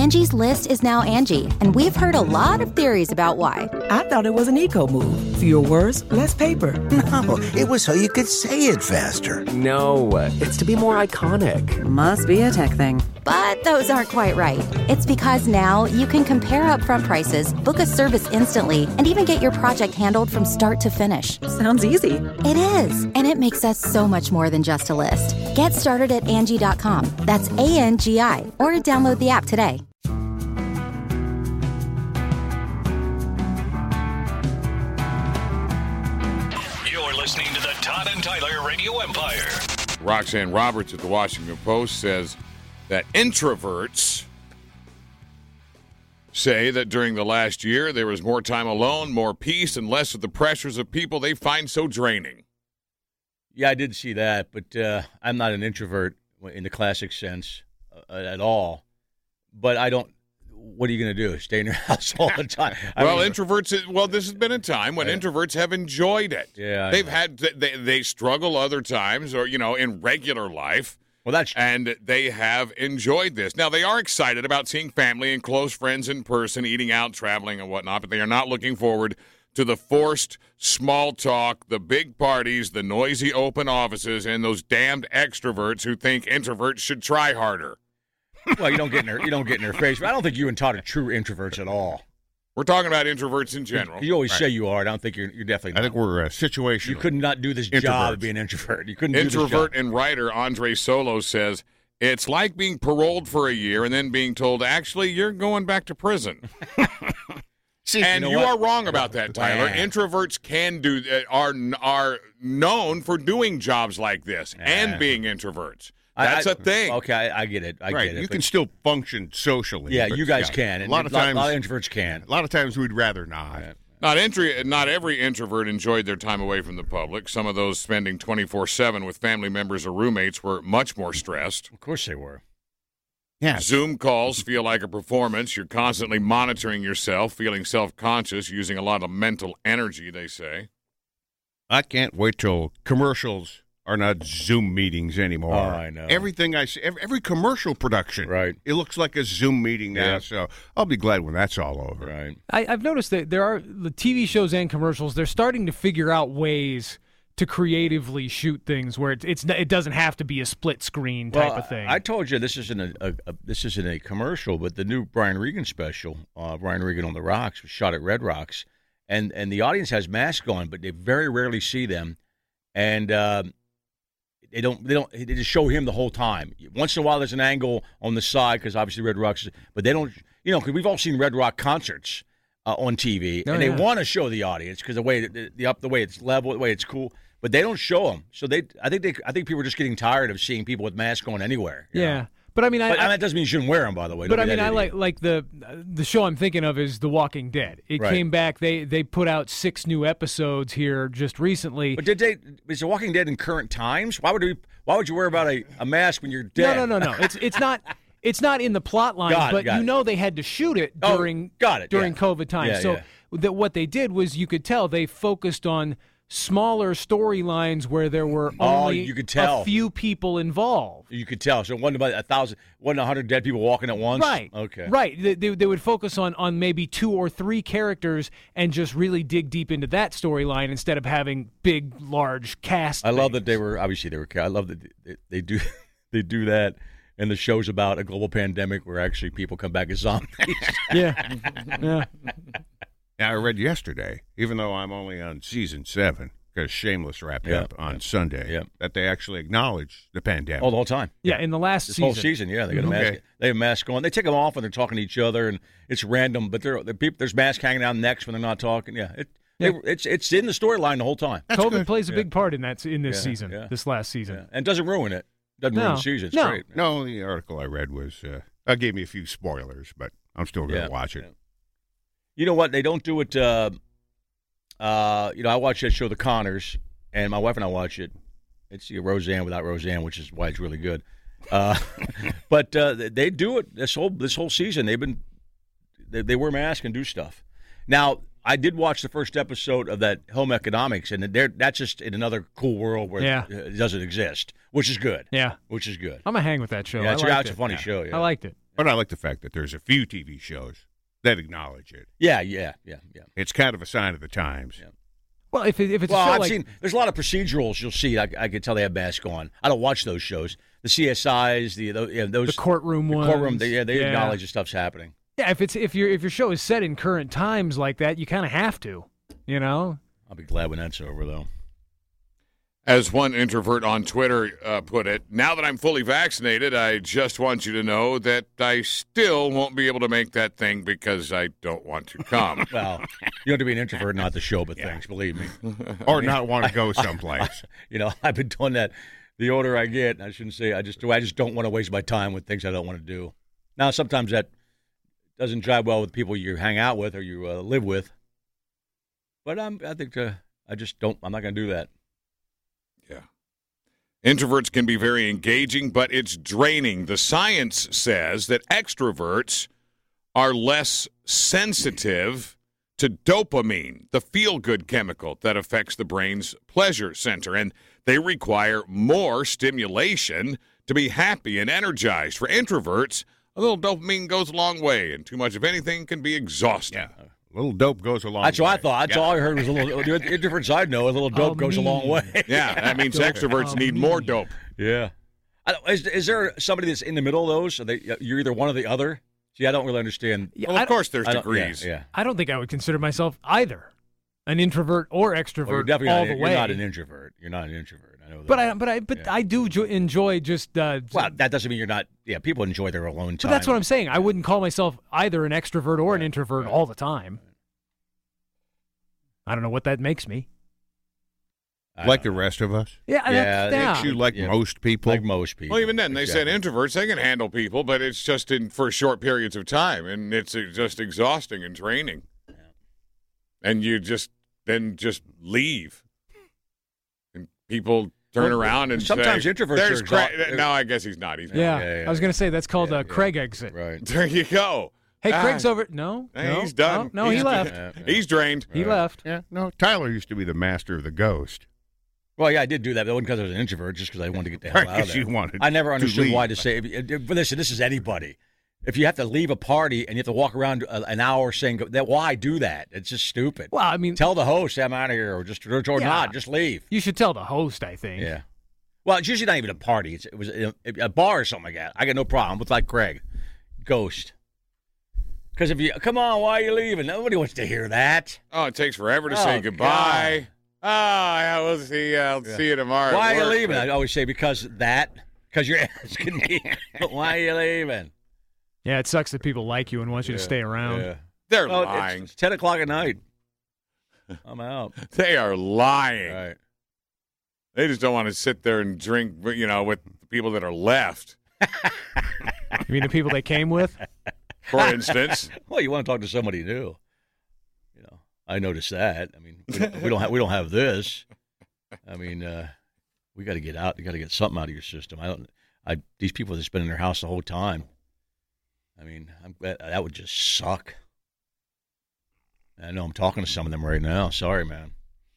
Angie's List is now Angie, and we've heard a lot of theories about why. I thought it was an eco move. Fewer words, less paper. No, it was so you could say it faster. No, it's to be more iconic. Must be a tech thing. But those aren't quite right. It's because now you can compare upfront prices, book a service instantly, and even get your project handled from start to finish. Sounds easy. It is, and it makes us so much more than just a list. Get started at Angie.com. That's ANGI, or download the app today. You're listening to the Todd and Tyler Radio Empire. Roxanne Roberts at the Washington Post says that introverts say that during the last year there was more time alone, more peace, and less of the pressures of people they find so draining. Yeah, I did see that, but I'm not an introvert in the classic sense at all. But I don't. What are you going to do? Stay in your house all the time? Introverts. Well, this has been a time when introverts have enjoyed it. Yeah, they've had they struggle other times, or in regular life. Well, that's true. And they have enjoyed this. Now, they are excited about seeing family and close friends in person, eating out, traveling, and whatnot, but they are not looking forward to the forced small talk, the big parties, the noisy open offices, and those damned extroverts who think introverts should try harder. Well, you don't get in their face. But I don't think you and Todd are true introverts at all. We're talking about introverts in general. You always say you are. I don't think you're definitely not. I think we're situational. You could not do this job of being an introvert. You couldn't do this job. Introvert and writer Andre Solo says, it's like being paroled for a year and then being told, actually, you're going back to prison. See, and you are wrong about that, Tyler. Introverts are known for doing jobs like this and being introverts. That's a thing. Okay, I get it. I get it. You can still function socially. Yeah, you guys can. A lot of times, a lot of introverts can. A lot of times we'd rather not. Yeah. Not every introvert enjoyed their time away from the public. Some of those spending 24/7 with family members or roommates were much more stressed. Of course they were. Yeah. Zoom calls feel like a performance. You're constantly monitoring yourself, feeling self-conscious, using a lot of mental energy, they say. I can't wait till commercials are not Zoom meetings anymore. Oh, I know. Everything I see, every commercial production, right? It looks like a Zoom meeting now, so I'll be glad when that's all over. Right. I've noticed that there are the TV shows and commercials, they're starting to figure out ways to creatively shoot things where it doesn't have to be a split screen type of thing. I told you this isn't a commercial, but the new Brian Regan special, Brian Regan on the Rocks, was shot at Red Rocks, and the audience has masks on, but they very rarely see them, and they just show him the whole time. Once in a while, there's an angle on the side because obviously Red Rocks, but they don't, because we've all seen Red Rock concerts on TV, and they want to show the audience because the way the way it's level, the way it's cool, but they don't show them. So I think people are just getting tired of seeing people with masks going anywhere. You know? But I mean, that doesn't mean you shouldn't wear them, by the way. But I mean, I like the show I'm thinking of is The Walking Dead. It came back. They put out 6 new episodes here just recently. But is The Walking Dead in current times? Why would you worry about a mask when you're dead? No. It's not. It's not in the plot line, but they had to shoot it during COVID time. What they did was you could tell they focused on smaller storylines where there were only a few people involved. You could tell. So it wasn't about 100 dead people walking at once? Right. Okay. Right. They would focus on maybe 2 or 3 characters and just really dig deep into that storyline instead of having big, large cast. I love that they were I love that they do that. And the show's about a global pandemic where actually people come back as zombies. Yeah. Now, I read yesterday, even though I'm only on season 7, because Shameless wrapped up on Sunday, that they actually acknowledge the pandemic. Oh, the whole time. Yeah, in the last this season. whole season, they got a mask. They have masks on. They take them off when they're talking to each other, and it's random. But there's masks hanging down necks when they're not talking. Yeah, it's in the storyline the whole time. That's COVID plays a big part in this season, this last season, and doesn't ruin it. Doesn't ruin the season. It's great. No, the article I read was gave me a few spoilers, but I'm still going to watch it. You know what? They don't do it. I watch that show, The Connors, and my wife and I watch it. It's Roseanne without Roseanne, which is why it's really good. But they do it this whole season. They wear masks and do stuff. Now, I did watch the first episode of that Home Economics, and that's just in another cool world where it doesn't exist, which is good. Yeah. Which is good. I'm going to hang with that show. Yeah, it's a funny show. Yeah. I liked it. But I like the fact that there's a few TV shows that acknowledge it. Yeah. It's kind of a sign of the times. Yeah. Well, if it's well, a show I've like... seen there's a lot of procedurals you'll see. I could tell they have masks on. I don't watch those shows. The CSIs, those the courtroom ones. Courtroom, they acknowledge the stuff's happening. Yeah, if your show is set in current times like that, you kind of have to, you know. I'll be glad when that's over, though. As one introvert on Twitter put it, now that I'm fully vaccinated, I just want you to know that I still won't be able to make that thing because I don't want to come. Well, you have to be an introvert, not the show, but things, believe me. Or not want to go someplace. I've been doing that. The older I get, I shouldn't say, I just don't want to waste my time with things I don't want to do. Now, sometimes that doesn't jive well with people you hang out with or you live with. But I think I just don't. I'm not going to do that. Yeah. Introverts can be very engaging, but it's draining. The science says that extroverts are less sensitive to dopamine, the feel-good chemical that affects the brain's pleasure center, and they require more stimulation to be happy and energized. For introverts, a little dopamine goes a long way, and too much of anything can be exhausting. Yeah. A little dope goes a long way. That's what I thought. That's all I heard was a little difference. I know a little dope goes a long way. Yeah, that means extroverts need more dope. Yeah. Is there somebody that's in the middle of those? You're either one or the other? See, I don't really understand. Well, of course there's degrees. Yeah. I don't think I would consider myself either an introvert or extrovert all the way. You're not an introvert. You're not an introvert. I know that. But I do enjoy just. Well, that doesn't mean you're not. Yeah, people enjoy their alone time. But that's what I'm saying. I wouldn't call myself either an extrovert or an introvert all the time. I don't know what that makes me. Like the rest of us? Yeah. Makes you like most people? Like most people. Well, even then, they said introverts, they can handle people, but it's just for short periods of time, and it's just exhausting and draining. Yeah. And you just leave. And people turn around and sometimes say, introverts are exhausted. No, I guess he's not. He's not. Yeah, I was going to say that's called a Craig exit. Right. There you go. Hey, Craig's over. No, he's done. No, he left. He's drained. He left. Yeah, no, Tyler used to be the master of the ghost. Well, yeah, I did do that. That wasn't because I was an introvert, just because I wanted to get the hell out of there. I never understood why to say. But listen, this is anybody. If you have to leave a party and you have to walk around an hour saying that, why do that? It's just stupid. Well, I mean, tell the host I'm out of here, or not, just leave. You should tell the host, I think. Yeah. Well, it's usually not even a party. It was a bar or something like that. I got no problem with like Craig, ghost. Because if you come on, why are you leaving? Nobody wants to hear that. Oh, it takes forever to say goodbye. God. We'll see. I'll see you tomorrow. Why are you leaving? I always say because you're asking me. Why are you leaving? Yeah, it sucks that people like you and want you to stay around. Yeah. They're lying. It's 10 o'clock at night. I'm out. They are lying. Right. They just don't want to sit there and drink, with the people that are left. You mean the people they came with? For instance. Well, you want to talk to somebody new. I noticed that. I mean, we don't have this. I mean, we got to get out. You got to get something out of your system. These people that's been in their house the whole time. I mean, that would just suck. I know I'm talking to some of them right now. Sorry, man.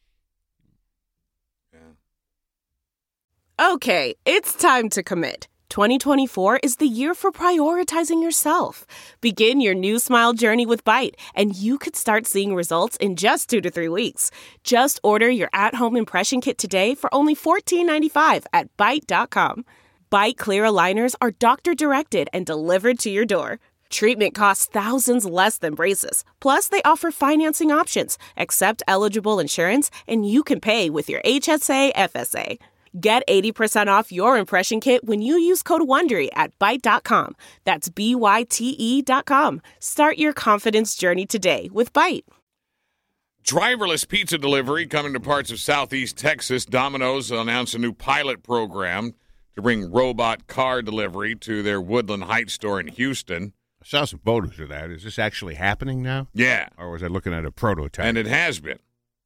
Yeah. Okay, it's time to commit. 2024 is the year for prioritizing yourself. Begin your new smile journey with Byte, and you could start seeing results in just 2 to 3 weeks. Just order your at-home impression kit today for only $14.95 at Byte.com. Byte Clear aligners are doctor-directed and delivered to your door. Treatment costs thousands less than braces. Plus, they offer financing options, accept eligible insurance, and you can pay with your HSA FSA. Get 80% off your impression kit when you use code WONDERY at Byte.com. That's BYTE.com. Start your confidence journey today with Byte. Driverless pizza delivery coming to parts of southeast Texas. Domino's announced a new pilot program to bring robot car delivery to their Woodland Heights store in Houston. I saw some photos of that. Is this actually happening now? Yeah. Or was I looking at a prototype? And it has been.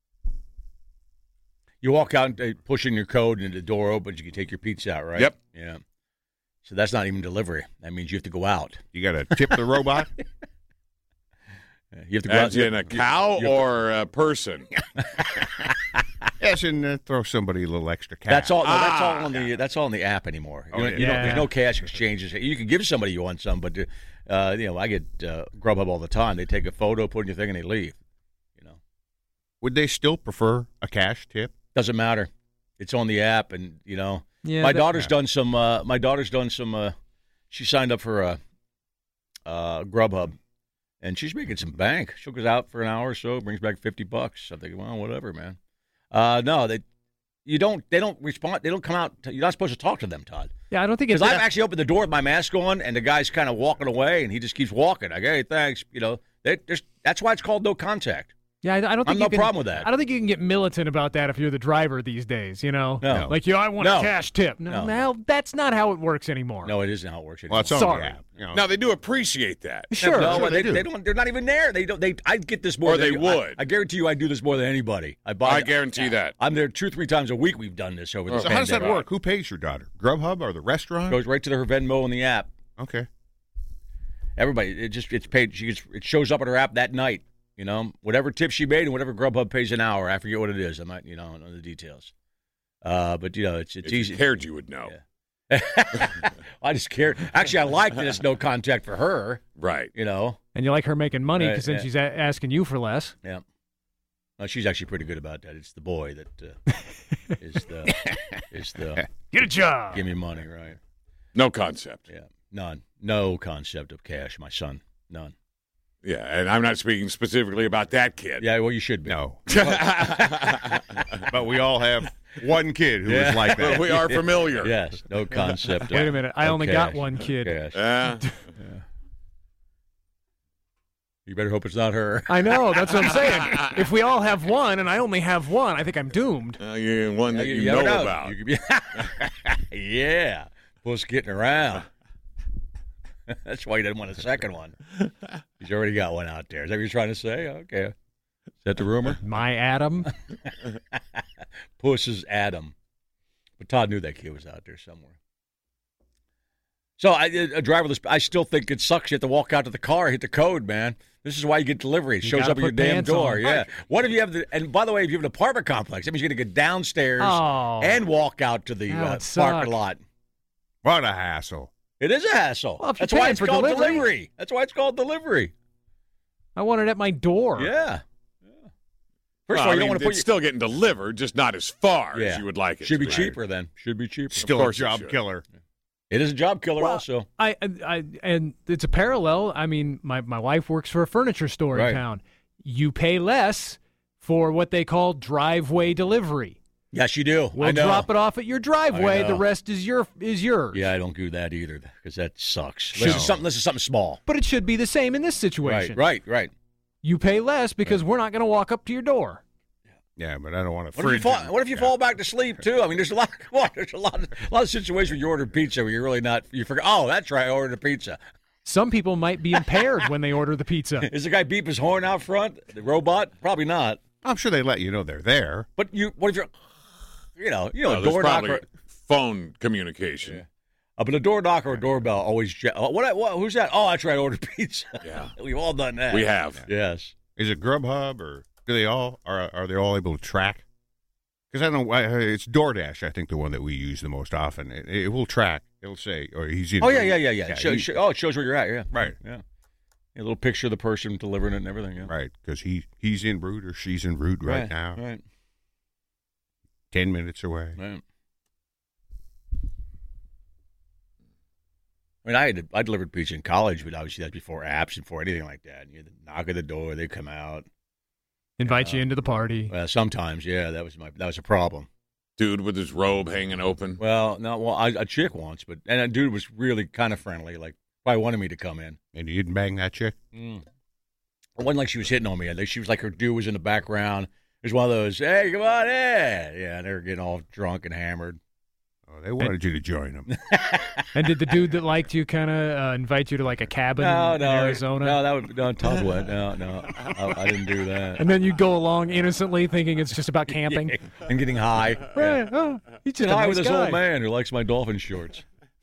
You walk out and push in your code and the door opens. You can take your pizza out, right? Yep. Yeah. So that's not even delivery. That means you have to go out. You got to tip the robot? You have to go out. In a cow or a person? Yes, and throw somebody a little extra cash. That's all. No, that's all on the app anymore. There's no cash exchanges. You can give somebody you want some, but I get Grubhub all the time. They take a photo, put in your thing, and they leave. Would they still prefer a cash tip? Doesn't matter. It's on the app, and my daughter's done some. She signed up for Grubhub, and she's making some bank. She'll go out for an hour or so, brings back $50. I'm thinking, well, whatever, man. No, they don't respond. They don't come out. You're not supposed to talk to them, Todd. Yeah, I don't think it's. Because I've actually opened the door with my mask on, and the guy's kind of walking away, and he just keeps walking. Like, hey, thanks. That's why it's called no contact. Yeah, I don't think no problem with that. I don't think you can get militant about that if you're the driver these days, No. Like, I want a cash tip. No, that's not how it works anymore. No, it isn't how it works anymore. Well, it's on the app. Now, they do appreciate that. Sure. No, they don't. They're not even there. They don't. I get this more. Or they would. I guarantee you, I do this more than anybody. I guarantee that. I'm there 2-3 times a week. We've done this over the So how does that work? Who pays your daughter? Grubhub or the restaurant? Goes right to her Venmo in the app. Okay. Everybody, it's paid. It shows up at her app that night. Whatever tip she made and whatever Grubhub pays an hour. I forget what it is. I might, I don't know the details. But it's if easy. If you cared, you would know. Yeah. I just cared. Actually, I like that it's no contact for her. Right. And you like her making money because then she's asking you for less. Yeah. No, she's actually pretty good about that. It's the boy that is the get a job. Give me money, right? No concept. Yeah. None. No concept of cash, my son. None. Yeah, and I'm not speaking specifically about that kid. Yeah, well, you should be. No. But we all have one kid who is like that. We are familiar. Yes, no concept. Wait a minute. I only got one kid. You better hope it's not her. I know. That's what I'm saying. If we all have one and I only have one, I think I'm doomed. One that you know about. Yeah. Puss getting around. That's why he didn't want a second one. He's already got one out there. Is that what you're trying to say? Okay. Is that the rumor? My Adam? Puss's Adam. But Todd knew that kid was out there somewhere. So a driverless, I still think it sucks. You have to walk out to the car, hit the code, man. This is why you get delivery. It shows up at your damn door. On. Yeah. What if you have and by the way, if you have an apartment complex, that means you're going to get downstairs and walk out to the parking lot. What a hassle. It is a hassle. Well, that's why it's called delivery. That's why it's called delivery. I want it at my door. Yeah. First of all, you don't want to put still getting delivered, just not as far as you would like it. Should be cheaper then. Should be cheaper. Still a job killer. It is a job killer also. And it's a parallel. I mean, my wife works for a furniture store in town. You pay less for what they call driveway delivery. Yes, you do. We'll drop it off at your driveway. The rest is yours. Yeah, I don't do that either because that sucks. This is something small. But it should be the same in this situation. Right. You pay less because we're not going to walk up to your door. Yeah, but I don't want to. What if you fall back to sleep too? I mean, there's a lot of situations where you order pizza where you're really not. You forget. Oh, that's right. I ordered a pizza. Some people might be impaired when they order the pizza. Is the guy beep his horn out front? The robot? Probably not. I'm sure they let you know they're there. But what if you're? A door knocker. Phone communication. Yeah. But a door knocker or doorbell always. Who's that? Oh, that's right. I ordered pizza. Yeah, we've all done that. We have. Yes. Is it Grubhub or do they all are they all able to track? Because I don't. It's DoorDash. I think the one that we use the most often. It will track. It'll say, "Or he's in." Oh yeah. It shows where you're at. Yeah. Right. Yeah. A little picture of the person delivering it and everything. Yeah. Right. Because he's en route or she's en route right now. Right. 10 minutes away. Right. I mean, I delivered pizza in college, but obviously that's before apps and before anything like that. You had to knock at the door, they come out, invite you into the party. Sometimes, yeah, that was a problem. Dude with his robe hanging open. Well, no, a chick once, and a dude was really kind of friendly, like probably wanted me to come in. And you didn't bang that chick? It wasn't like she was hitting on me. She was like her dude was in the background. It was one of those, hey, come on in. Yeah, and they were getting all drunk and hammered. Oh, they wanted you to join them. And did the dude that liked you kind of invite you to like a cabin in Arizona? No, Todd went. No, I didn't do that. And then you go along innocently thinking it's just about camping. And getting high. Right. Oh, he's just high nice with this guy. old man who likes my dolphin shorts.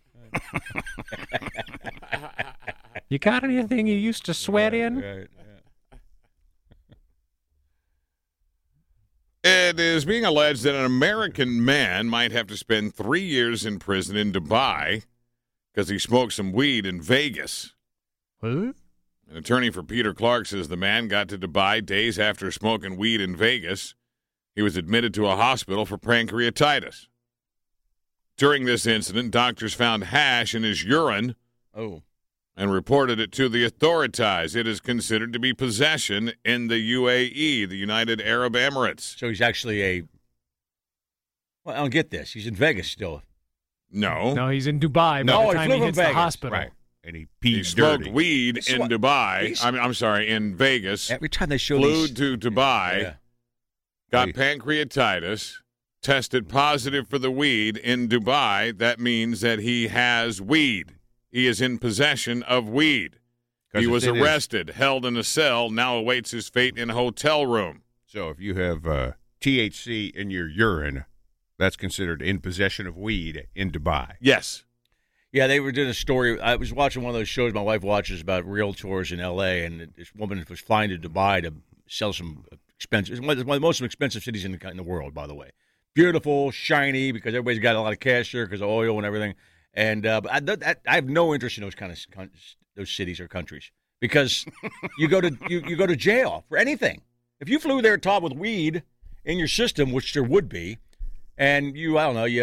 You got anything you used to sweat in? Right. It is being alleged that an American man might have to spend 3 years in prison in Dubai because he smoked some weed in Vegas. What? An attorney for Peter Clark says the man got to Dubai days after smoking weed in Vegas. He was admitted to a hospital for pancreatitis. During this incident, doctors found hash in his urine and reported it to the authorities. It is considered to be possession in the UAE, the United Arab Emirates. So he's actually well, I don't get this. He's in Vegas still. No, he's in Dubai. By the time he hits the hospital. Right. And he smoked weed in Dubai. I'm sorry, in Vegas. Every time they show flew to Dubai, got pancreatitis, tested positive for the weed in Dubai. That means that he has weed. He is in possession of weed. He was arrested, held in a cell, now awaits his fate in a hotel room. So if you have THC in your urine, that's considered in possession of weed in Dubai. Yes. Yeah, they were doing a story. I was watching one of those shows my wife watches about realtors in L.A., and this woman was flying to Dubai to sell some expensive. It's one of the most expensive cities in the world, by the way. Beautiful, shiny, because everybody's got a lot of cash there because of oil and everything. And I have no interest in those cities or countries because you go to jail for anything. If you flew there top with weed in your system, which there would be, and you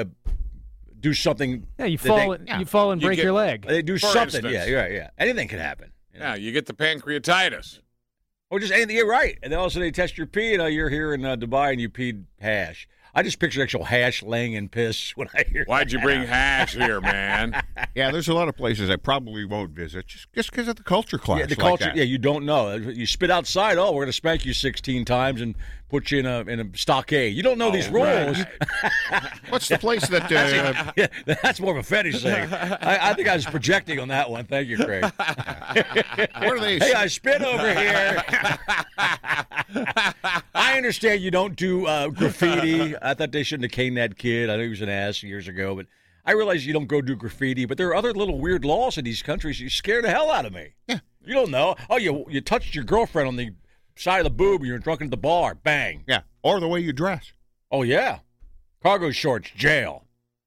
do something. Yeah, you fall and break your leg. They do for something. Instance. Yeah. Anything can happen. Yeah, you get the pancreatitis. Or just anything. You're right. And then also they test your pee, and you're here in Dubai, and you peed hash. I just picture actual hash laying in piss when I hear Why'd you bring hash here, man? Yeah, there's a lot of places I probably won't visit just because of the culture clash. Yeah, the culture. Yeah, you don't know. You spit outside. Oh, we're going to spank you 16 times and put you in a stockade. You don't know these rules. Right. What's the place that? Yeah, that's more of a fetish thing. I think I was projecting on that one. Thank you, Craig. What are they? Hey, I spit over here. I understand you don't do graffiti. I thought they shouldn't have caned that kid. I know he was an ass years ago, but I realize you don't go do graffiti. But there are other little weird laws in these countries. You scare the hell out of me. Yeah. You don't know. Oh, you touched your girlfriend on the side of the boob and you're drunk at the bar. Bang. Yeah. Or the way you dress. Oh, yeah. Cargo shorts, jail.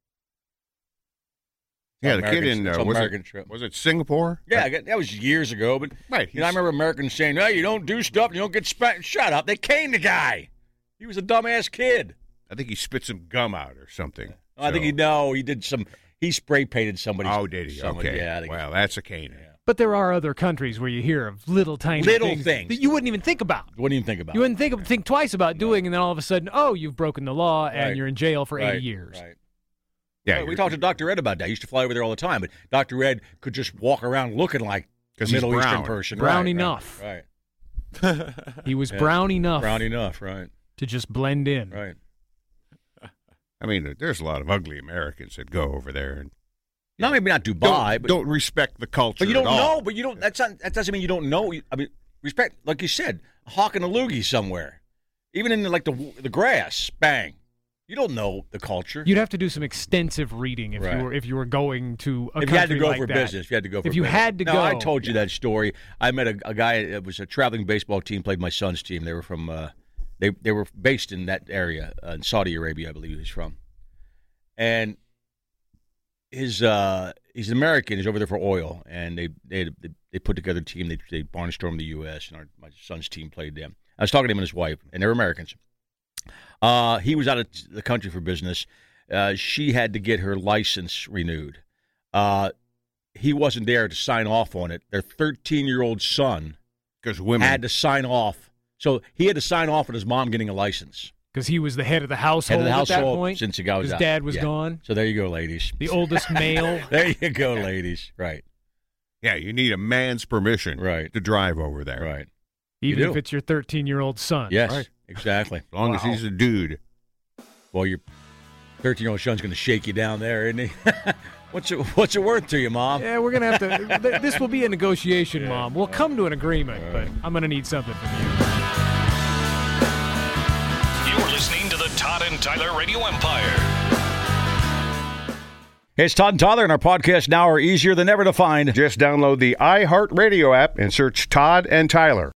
Yeah, the kid in was it Singapore? Yeah, that was years ago. But right, I remember Americans saying, "No, you don't do stuff, you don't get spanked." Shut up! They caned the guy. He was a dumbass kid. I think he spit some gum out or something. I think he did some. He spray painted somebody. Oh, did he? Okay. Yeah. Well, that's a caning. Yeah. But there are other countries where you hear of little tiny things that you wouldn't even think about. Wouldn't even think about. You wouldn't think twice about doing, and then all of a sudden, you've broken the law and you're in jail for 80 years. Right. Yeah, we talked to Dr. Ed about that. He used to fly over there all the time, but Dr. Ed could just walk around looking like a Middle Eastern person. Brown enough. Right. He was brown enough. Brown enough, right. To just blend in. Right. I mean, there's a lot of ugly Americans that go over there and maybe not Dubai, but don't respect the culture. But you don't at all. know. But you don't. That doesn't mean you don't know. I mean, respect, like you said, hawking a loogie somewhere, even in the grass. Bang. You don't know the culture. You'd have to do some extensive reading if you were going to a country like that. If you had to go for business, if you had to go for business. If you had to go. I told you that story. I met a guy. It was a traveling baseball team. Played my son's team. They were from. They were based in that area in Saudi Arabia, I believe he was from, and he's an American. He's over there for oil, and they put together a team. They barnstormed the U.S. and my son's team played them. I was talking to him and his wife, and they were Americans. He was out of the country for business. She had to get her license renewed. He wasn't there to sign off on it. Their 13-year-old son had to sign off. So he had to sign off on his mom getting a license. Because he was the head of the household at that point? Since the guy was out. His dad was gone? So there you go, ladies. The oldest male? There you go, ladies. Right. Yeah, you need a man's permission to drive over there. Right. Even if it's your 13-year-old son. Yes, right. Exactly. As long as he's a dude. Well, your 13-year-old son's going to shake you down there, isn't he? What's it worth to you, Mom? Yeah, we're going to have to. This will be a negotiation, Mom. We'll come to an agreement, but I'm going to need something from you. You're listening to the Todd and Tyler Radio Empire. Hey, it's Todd and Tyler, and our podcasts now are easier than ever to find. Just download the iHeartRadio app and search Todd and Tyler.